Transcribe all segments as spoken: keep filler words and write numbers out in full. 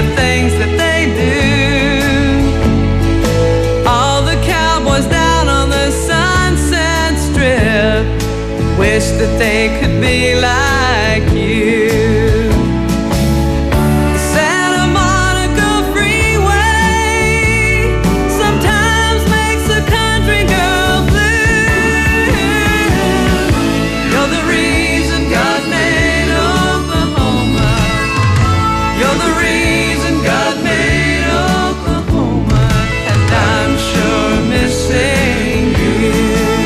the things that they do. All the cowboys down on the Sunset Strip wish that they could be like you. Santa Monica Freeway sometimes makes a country girl blue. You're the reason God made Oklahoma. You're the reason God made Oklahoma, and I'm sure missing you.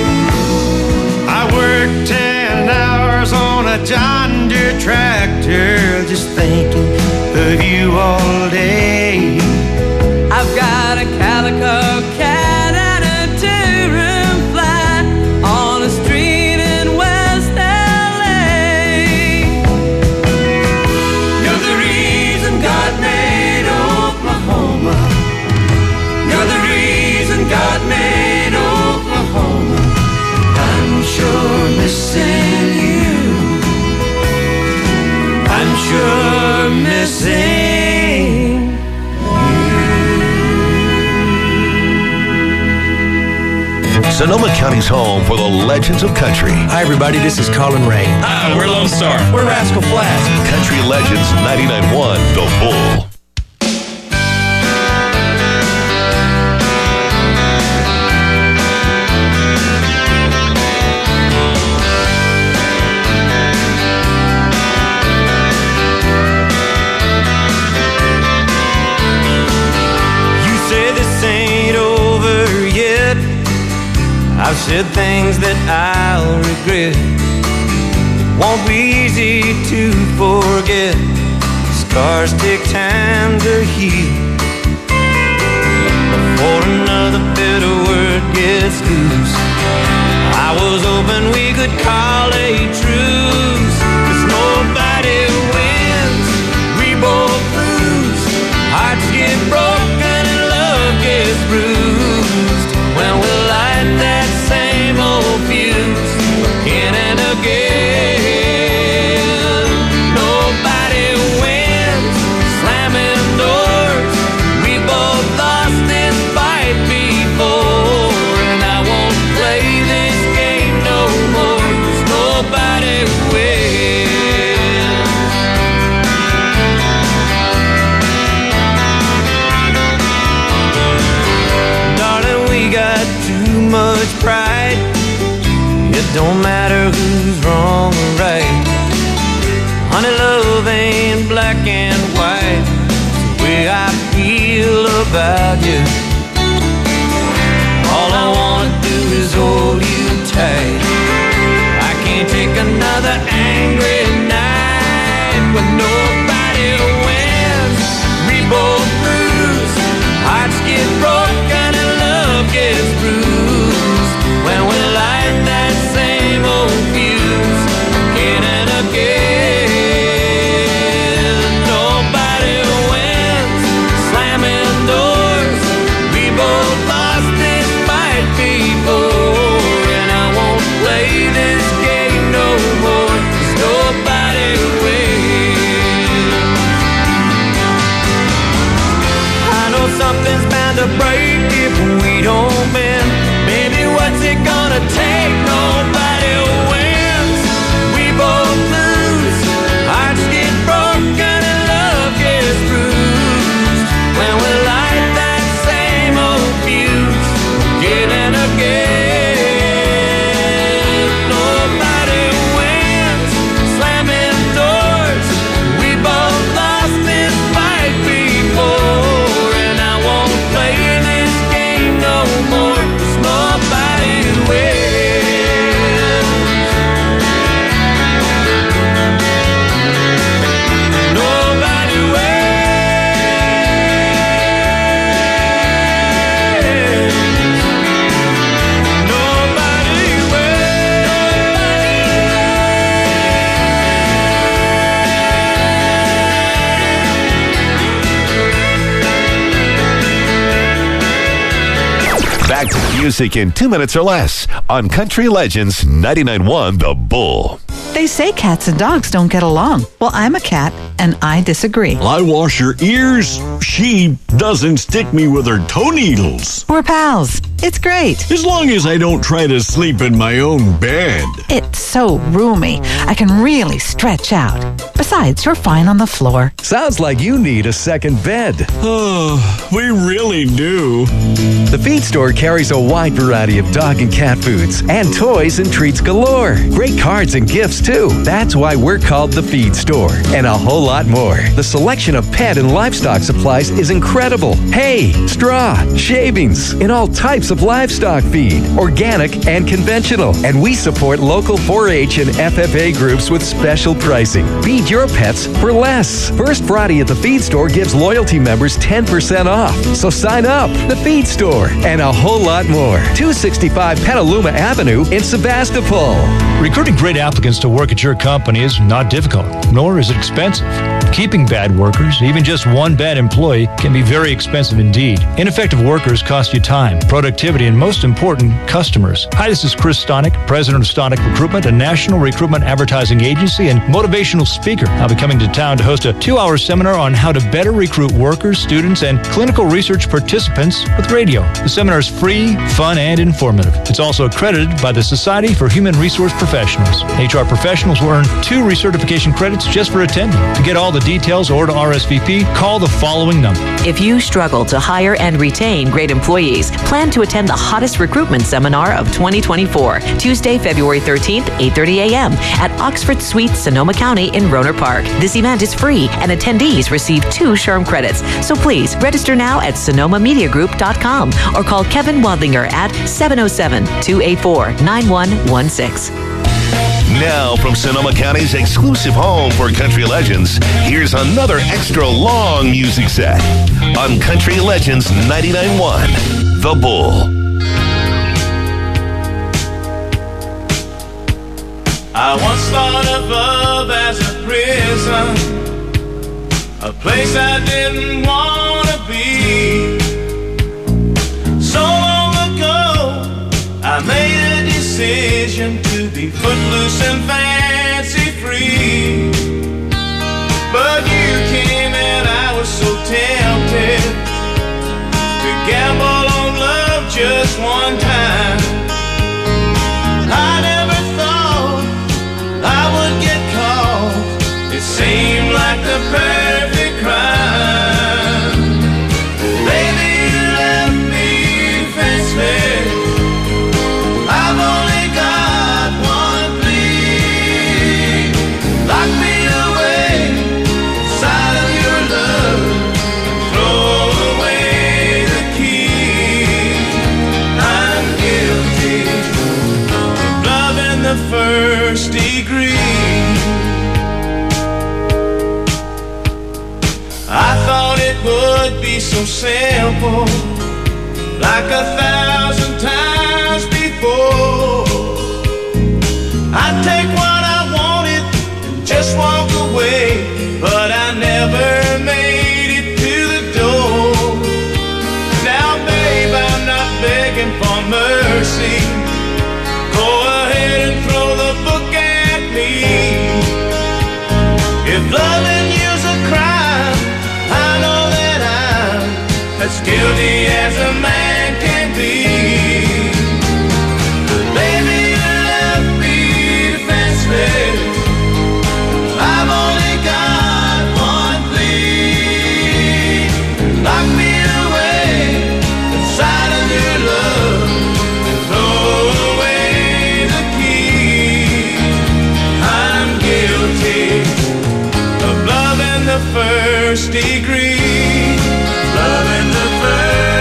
I worked ten hours on a John Deere tractor, just thinking of you all day. I've got a calico cat and a two-room flat on a street in West L A. You're the reason God made Oklahoma. You're the reason God made Oklahoma. I'm sure missing you. I'm sure missing Sonoma County's home for the legends of country. Hi, everybody. This is Colin Ray. Hi, we're Lone Star. We're Rascal Flatts. Country Legends ninety-nine point one, The Bull. You say this ain't over yet. I've said things that I'll regret. Won't be easy to forget. Scars take time to heal. Before another bitter word gets loose, I was hoping we could call a truce. 'Cause nobody wins, we both lose. Hearts get broken and love gets bruised when we light that same old fuse again and again. Nobody wins, slamming doors. We both lost this fight before, and I won't play this game no more. 'Cause nobody wins. Darling, we got too much pride. It don't matter who's wrong or right. Honey, love ain't black and white. It's the way I feel about you. All I wanna do is hold you tight. I can't take another angry night when nobody wins. We both lose. Hearts get broken and love gets bruised when we light that same old fuse again and again. Nobody wins, slamming doors. We both lost this fight before, and I won't play this game no more. 'Cause nobody wins. I know something's bound to break if we don't bend. Baby, what's it gonna take? Nobody wins. We both lose. Hearts get broken and love gets bruised when we light that same old fuse again and again. Nobody wins, slamming doors. We both lost this fight before, and I won't play this game no more. 'Cause nobody wins. Nobody wins. Nobody Back to music in two minutes or less on Country Legends ninety-nine point one, The Bull. They say cats and dogs don't get along. Well, I'm a cat, and I disagree. I wash her ears. She doesn't stick me with her toe needles. We're pals. It's great. As long as I don't try to sleep in my own bed. It's so roomy. I can really stretch out. Besides, you're fine on the floor. Sounds like you need a second bed. Oh, we really do. The Feed Store carries a wide variety of dog and cat foods and toys and treats galore. Great cards and gifts, too. That's why we're called The Feed Store. And a whole lot more. The selection of pet and livestock supplies is incredible. Hay, straw, shavings, and all types of livestock feed, organic and conventional. And we support local four H and F F A groups with special pricing. Feed your pets for less. First Friday at the Feed Store gives loyalty members ten percent off. So sign up. The Feed Store and a whole lot more. two sixty-five Petaluma Avenue in Sebastopol. Recruiting great applicants to work at your company is not difficult, nor is it expensive. Keeping bad workers, even just one bad employee, can be very expensive indeed. Ineffective workers cost you time, productivity, and most important, customers. Hi, this is Chris Stonick, president of Stonick Recruitment, a national recruitment advertising agency and motivational speaker. I'll be coming to town to host a two-hour seminar on how to better recruit workers, students, and clinical research participants with radio. The seminar is free, fun, and informative. It's also accredited by the Society for Human Resource Professionals. H R professionals will earn two recertification credits just for attending. To get all the details or to R S V P, call the following number. If you struggle to hire and retain great employees, plan to attend the hottest recruitment seminar of twenty twenty-four, Tuesday, February thirteenth, eight thirty a.m. at Oxford Suite, Sonoma County in Rohnert Park. This event is free and attendees receive two SHRM credits. So please register now at sonoma media group dot com or call Kevin Wadlinger at seven oh seven, two eight four, nine one one six. Now, from Sonoma County's exclusive home for country legends, here's another extra long music set on Country Legends ninety-nine point one, The Bull. I once thought of love as a prison, a place I didn't want to be. So long ago, I made a decision to be footloose and fancy free. But you came and I was so tempted to gamble on love just one time. I never thought I would get caught. It seemed like the perfect crime. Baby, you left me defenseless. I've only got one plea. Lock me away inside of your love and throw away the key. I'm guilty of love in the first degree. I thought it would be so simple, like a thousand times before. I'd take what I wanted and just walk away, but I never made it to the door. Now, babe, I'm not begging for mercy. Go ahead and throw the book at me. If loving you's a crime, I know that I'm as guilty as a man can be. Baby, you left me defenseless. I've only got one plea. Lock me away inside of your love and throw away the key. I'm guilty of love in the first degree. Love in the first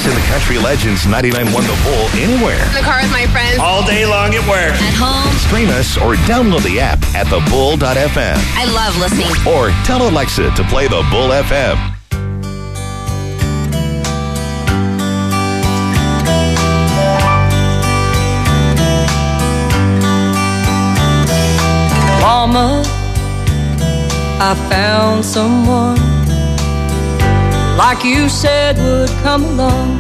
Listen to Country Legends ninety-nine point one The Bull anywhere. In the car with my friends. All day long at work. At home. Stream us or download the app at the bull dot f m. I love listening. Or tell Alexa to play the Bull F M. Mama, I found someone like you said would come along.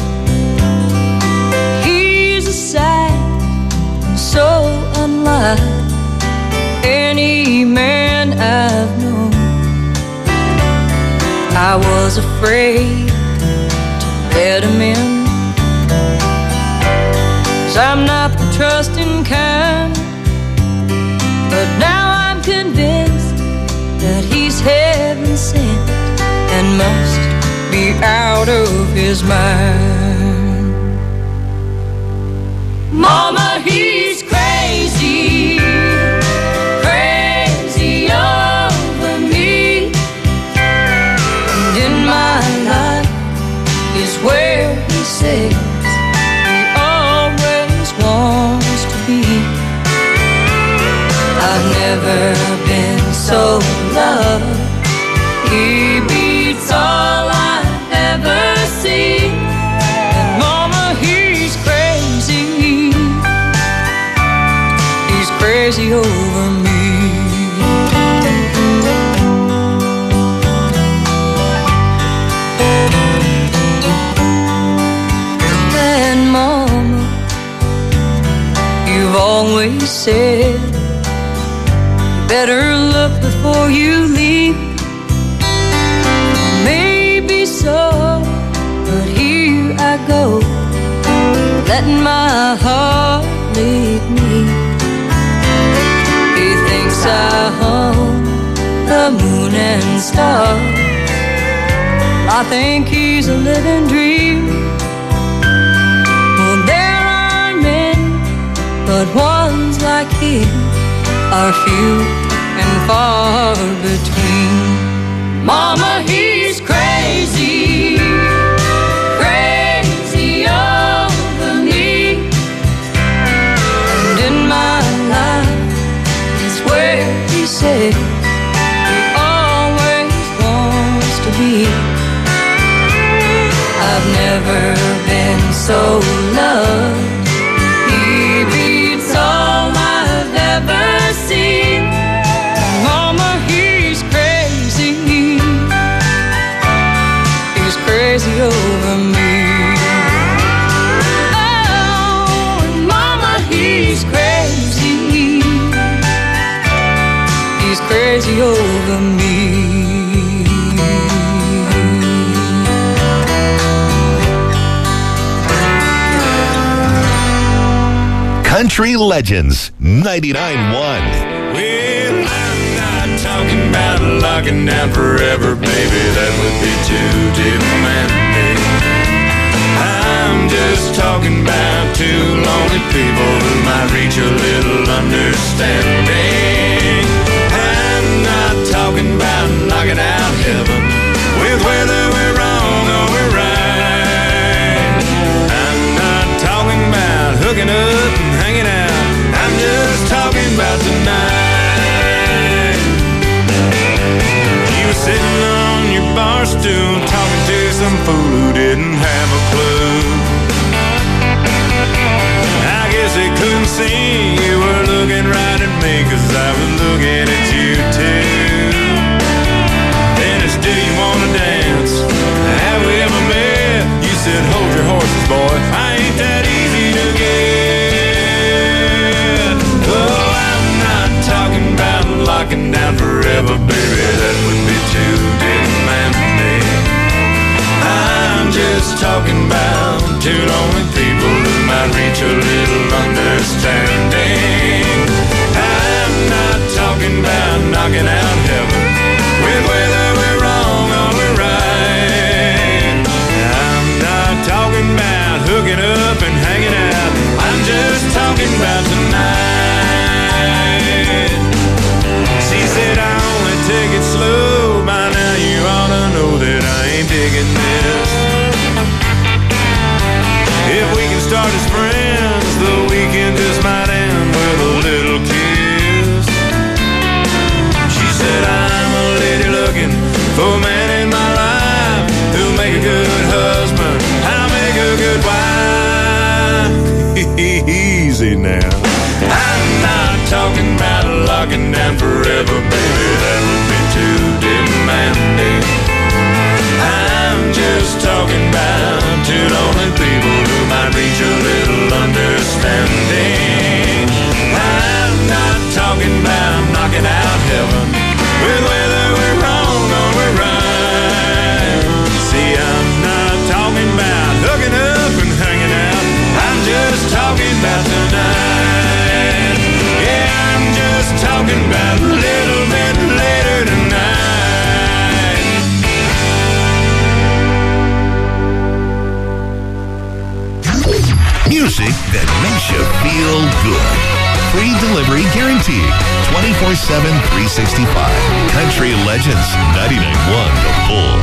He's a sight so unlike any man I've known. I was afraid to let him in, 'cause I'm not the trusting kind. But now I'm convinced that he's heaven sent and must be out of his mind. Mama, he's crazy, crazy over me. And in my life is where he says he always wants to be. I've never been so loved. He beats all I've ever seen. And mama, he's crazy. He's crazy over me. And mama, you've always said better look before you leave. Maybe so, but here I go, letting my heart lead me. He thinks I own the moon and stars. I think he's a living dream. Well, there are many, but ones like him are few and far between. Mama, he's crazy, crazy over me. And in my life is where he said he always wants to be. I've never been so loved. He beats all I've ever seen. Mama, he's crazy. He's crazy over me. Oh, and mama, he's crazy. He's crazy over me. Country Legends ninety-nine point one. Well, I'm not talking about locking down forever, baby. That would be too demanding. I'm just talking about two lonely people who might reach a little understanding. I'm not talking about knocking out heaven with whether we're wrong or we're right. I'm not talking about hooking up and hanging out. I'm just talking about tonight. You were sitting on your bar stool talking to some fool who didn't have a clue. I guess they couldn't see you were looking right at me, 'cause I was looking at you too. Then it's, do you wanna dance? Have we ever met? You said, hold your horses, boy, I ain't that easy to get. Oh, I'm not talking about locking down forever, baby. That would be too demanding. I'm just talking about two lonely people who might reach a little understanding. I'm not talking about knocking out heaven with whether we're wrong or we're right. I'm not talking about hooking up and hanging out. I'm just talking about tonight. She said I only take it slow. By now you ought to know that I ain't digging this. locking down forever, baby, that would be too demanding. I'm just talking about two lonely people who might reach a little understanding. I'm not talking about knocking out heaven with whether we're wrong or we're right. See, I'm not talking about hooking up and hanging out. I'm just talking about tonight. Yeah, I'm just talking about a little bit later tonight. Music that makes you feel good. Free delivery guaranteed. twenty-four seven, three sixty-five. Country Legends, ninety-nine point one The Bull.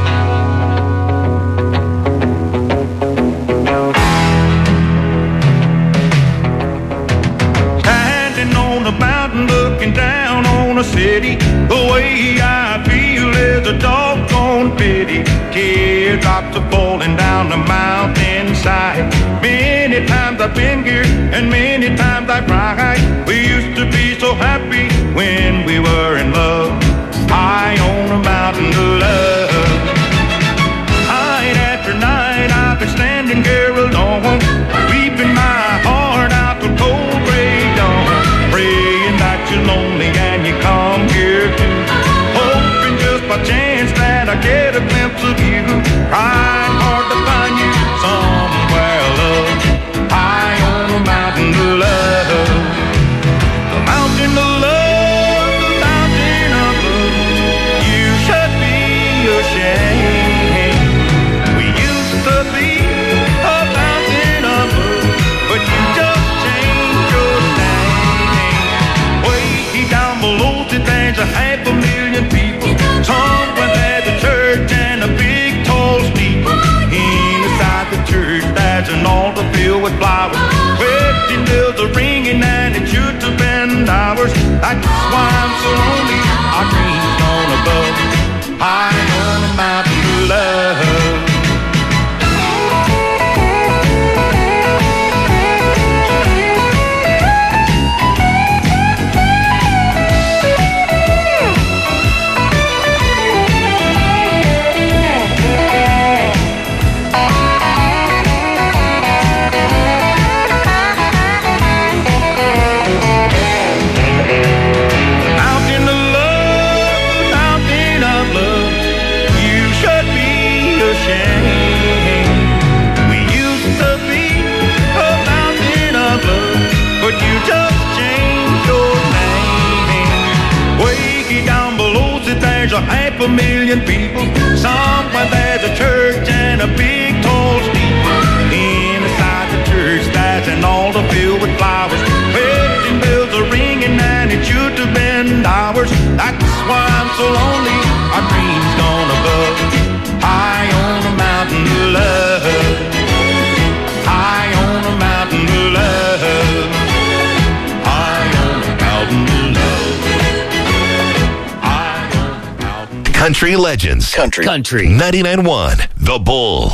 Standing on the mountain looking down on a city, the way I feel is a doggone pity. Teardrops are falling down the mountainside. Many times I've been here and many times I cried. We used to be so happy when we were in love, high on a mountain of love. Night after night I've been standing here alone, weeping my heart out till cold gray dawn, praying that you're lonely and you come here too, hoping just by chance that I get a glimpse of you. Trying hard to find you somewhere, love, high on a mountain of love. The mountain of love, the mountain of love. You should be ashamed. We used to be a mountain of love, but you just changed your name. Way down below there's a half a million people. Somewhere there's a church and a big tall steeple. Inside the church there's an altar filled with flowers. Wedding bells are ringing and it should have been ours. That's why I'm so lonely. Our dreams gone above, high on a mountain of love. But you just changed your name. Way down below there's a half a million people. Somewhere there's a church and a big tall steeple. Inside the church there's an altar filled with flowers. Wedding bells are ringing and it should have been ours. That's why I'm so lonely. Our dreams gone above, high on a mountain of love, high on a mountain of love. Country Legends. Country. Country. ninety-nine point one The Bull.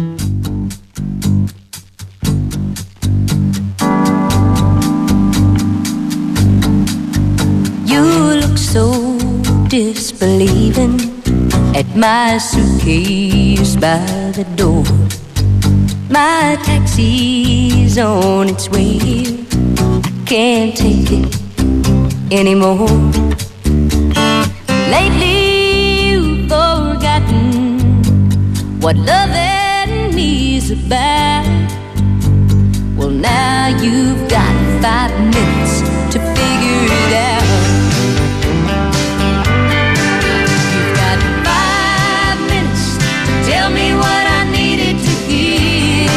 You look so disbelieving at my suitcase by the door. My taxi's on its way here. I can't take it anymore. Lately what loving me's about. Well, now you've got five minutes to figure it out. You've got five minutes to tell me what I needed to hear.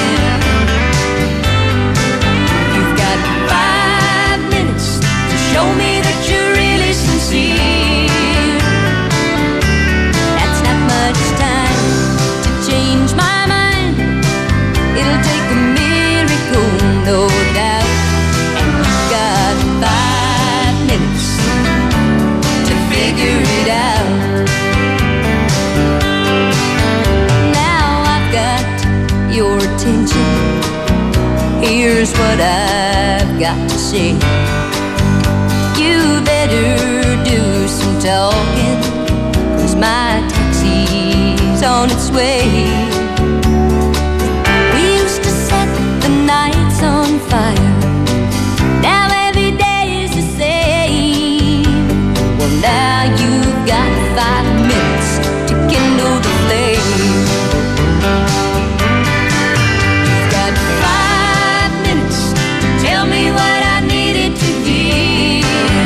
You've got five minutes to show me that you're really sincere. That's not much time change my mind. It'll take a miracle, no doubt. And you've got five minutes to figure it out. Now I've got your attention. Here's what I've got to say. You better better do some talking, 'cause my taxi's on its way. We used to set the nights on fire. Now every day is the same. Well, now you've got five minutes to kindle the flame. You've got five minutes to tell me what I needed to hear.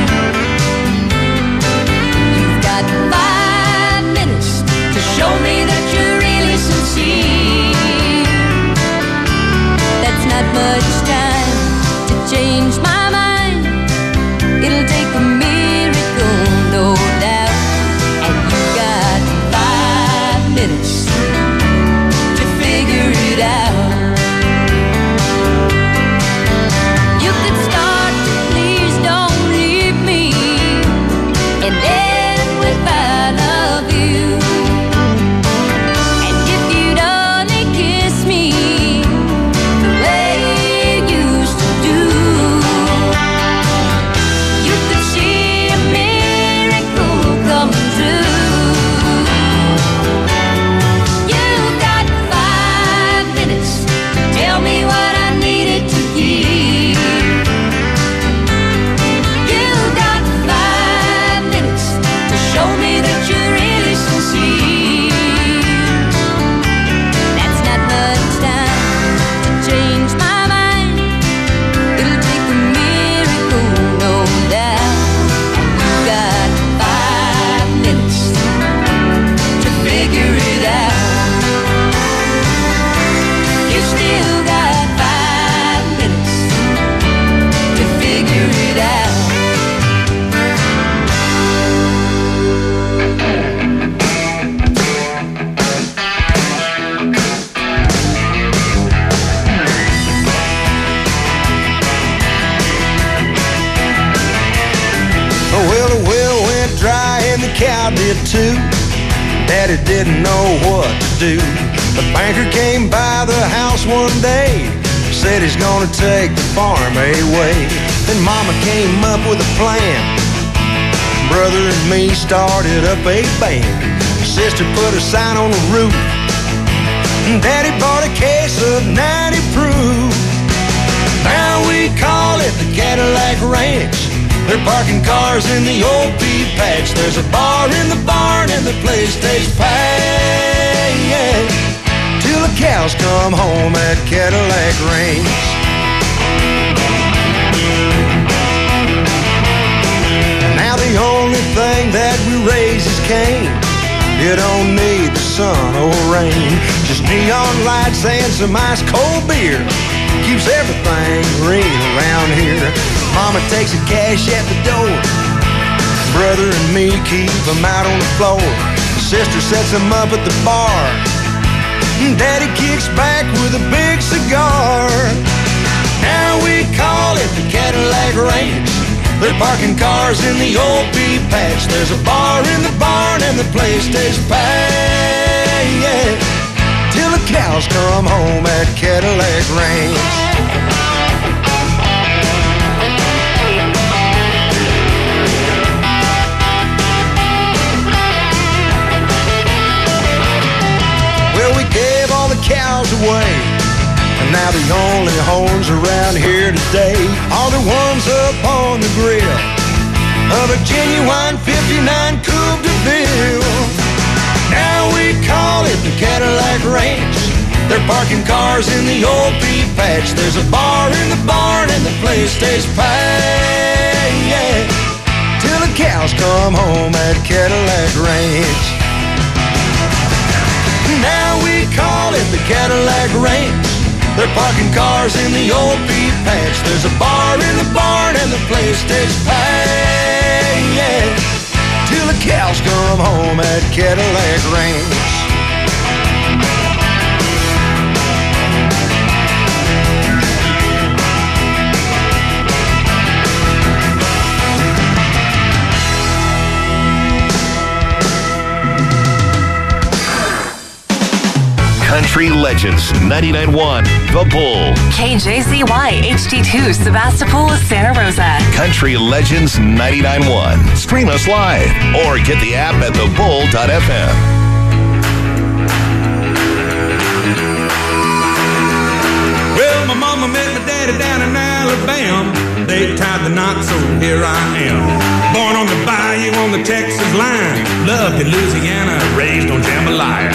You've got five minutes to show me that you're really sincere. That's not much time to change my mind. It'll take a miracle, no doubt. And you got five minutes to figure it out. You could start to please don't leave me and end with I love you. And if you'd only kiss me the way you used to do, you could see a miracle come true. You got five minutes to tell me what I needed to hear. You got five minutes to show me that you're really sincere. That's not much time to change my mind. It'll take a miracle, no doubt. And you got five minutes to figure it out. You still got five minutes to figure it out. Well, the well went dry and the cow did too. Daddy didn't know what to do. The banker came by the house one day, said he's gonna take the farm away. Then Mama came up with a plan. Brother and me started up a band. Sister put a sign on the roof. Daddy bought a case of ninety proof. Now we call it the Cadillac Ranch. They're parking cars in the old pea patch. There's a bar in the barn and the place stays packed till the cows come home at Cadillac Ranch. Now the only thing that we raise is cane. You don't need the sun or rain, just neon lights and some ice cold beer. Keeps everything green around here. Mama takes the cash at the door. Brother and me keep them out on the floor. Sister sets them up at the bar. Daddy kicks back with a big cigar. Now we call it the Cadillac Ranch. They're parking cars in the old pea patch. There's a bar in the barn and the place stays packed till the cows come home at Cadillac Ranch. Well, we gave all the cows away, and now the only horns around here today are the ones up on the grill of a genuine fifty-nine Coupe de Ville. Now we call it the Cadillac Ranch. They're parking cars in the old pea patch. There's a bar in the barn and the place stays packed till the cows come home at Cadillac Ranch. Now we call it the Cadillac Ranch. They're parking cars in the old pea patch. There's a bar in the barn and the place stays packed till the cows come home at Cadillac Ranch. Country Legends ninety-nine point one, The Bull. K J Z Y H D two, Sebastopol, Santa Rosa. Country Legends ninety-nine point one. Stream us live or get the app at the bull dot f m. Well, my mama met my daddy down in Alabama. They tied the knot, so here I am. Born on the bayou on the Texas line. Loved in Louisiana, raised on jambalaya.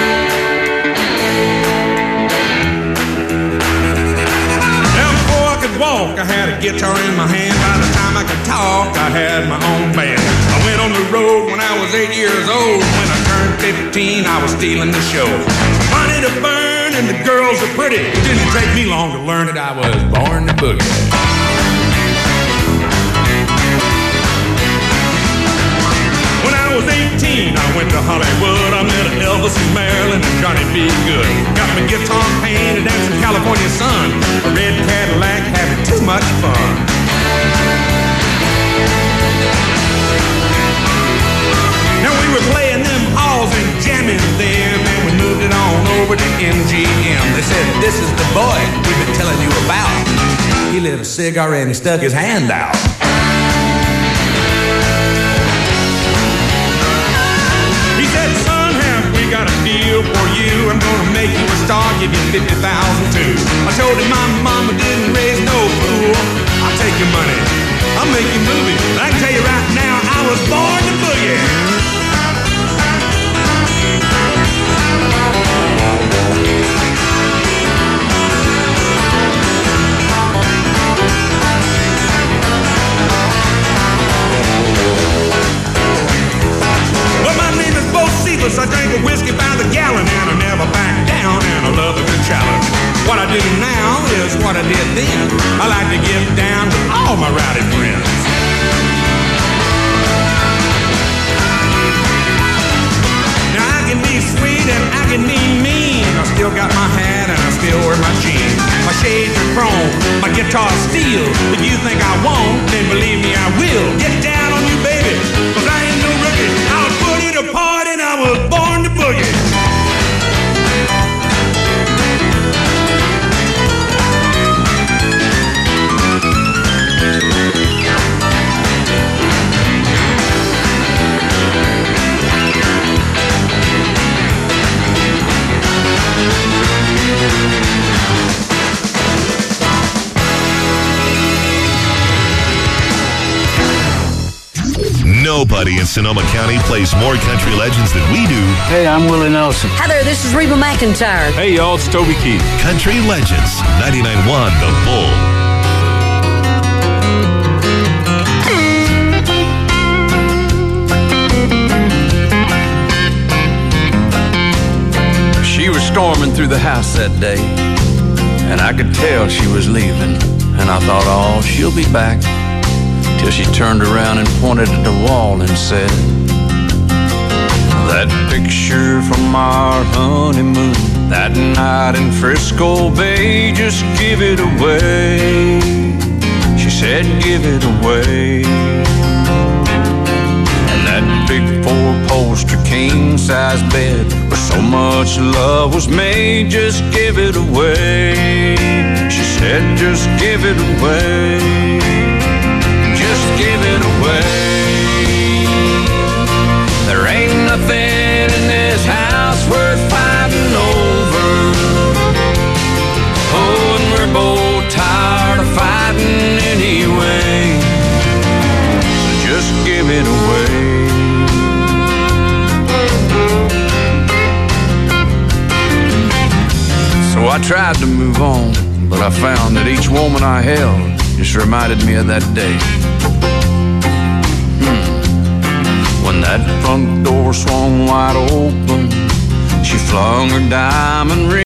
Now before I could walk, I had a guitar in my hand. By the time I could talk, I had my own band. I went on the road when I was eight years old. When I turned fifteen, I was stealing the show. Money to burn and the girls are pretty. It didn't take me long to learn that I was born to boogie. When I was eighteen, I went to Hollywood. I met Elvis and Marilyn and Johnny B. Good. Got my guitar painted and some California sun. A red Cadillac, having too much fun. Now we were playing them halls and jamming them, and we moved it on over to M G M. They said, this is the boy we've been telling you about. He lit a cigar and he stuck his hand out. He said, son, have we got a deal for you? I'm gonna make you a star, give you fifty thousand too. I told him my mama didn't raise no fool. I'll take your money, I'll make you movies. But I can tell you right now, I was born to boogie. Well, my name is Bo Seatless. I drink a whiskey by the gallon, and I never back down, and I love a good challenge. What I do now is what I did then. I like to get down with all my rowdy friends. Now I can be sweet and I can be mean. I still got my hat and I still wear my jeans. My shades are chrome, my guitar's steel. If you think I won't, then believe me I will. Get down on you, baby, 'cause I ain't no rookie. I was put it apart and I was born to boogie. Nobody in Sonoma County plays more country legends than we do. Hey, I'm Willie Nelson. Heather, this is Reba McEntire. Hey, y'all, it's Toby Keith. Country Legends ninety-nine point one, The Bull. She was storming through the house that day, and I could tell she was leaving. And I thought, oh, she'll be back. Till she turned around and pointed at the wall and said, that picture from our honeymoon, that night in Frisco Bay, just give it away. She said, give it away. And that big four-poster king-size bed where so much love was made, just give it away. She said, just give it away. Just give it away. There ain't nothing in this house worth fighting over. Oh, and we're both tired of fighting anyway. So just give it away. So I tried to move on, but I found that each woman I held just reminded me of that day. When that front door swung wide open, she flung her diamond ring